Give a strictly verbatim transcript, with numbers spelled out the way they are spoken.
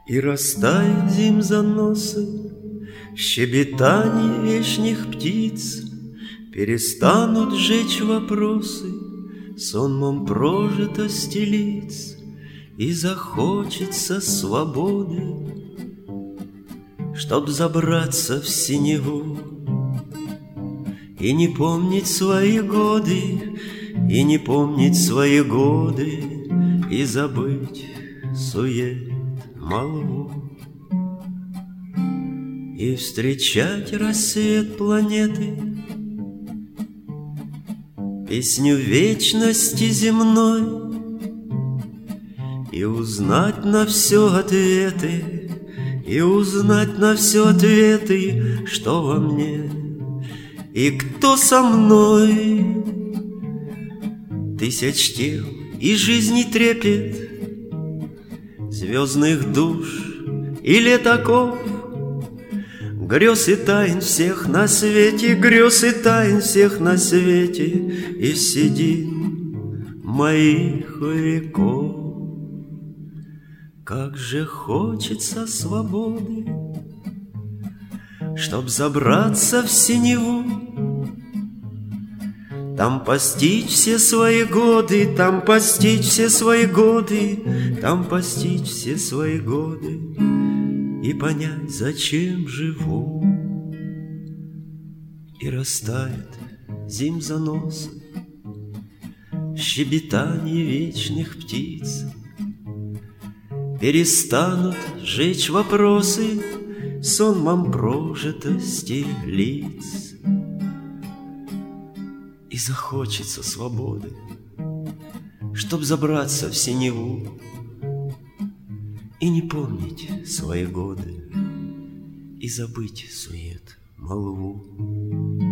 И растают зим заносы, щебетанье вешних птиц, перестанут жечь вопросы сонмом прожитости лиц, и захочется свободы, чтоб забраться в синеву и не помнить свои годы, и не помнить свои годы, и забыть сует, молву, и встречать рассвет планеты, песню вечности земной, и узнать на все ответы, и узнать на все ответы, что во мне и кто со мной. Тысяч тел и жизни трепет, звездных душ и летаков, грез и тайн всех на свете, грез и тайн всех на свете, и седин моих веков. Как же хочется свободы, чтоб забраться в синеву, там постичь все свои годы, там постичь все свои годы, там постичь все свои годы, и понять, зачем живу. И растает зим заносы, щебетанье вечных птиц, перестанут жечь вопросы сонмом прожитости лиц. И захочется свободы, чтоб забраться в синеву и не помнить свои годы, и забыть сует, молву.